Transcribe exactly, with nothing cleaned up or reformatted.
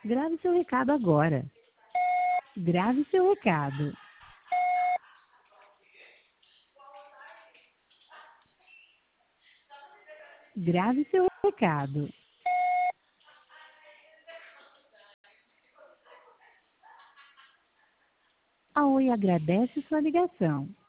Grave seu recado agora. Grave seu recado. Grave seu recado. A Oi agradece sua ligação.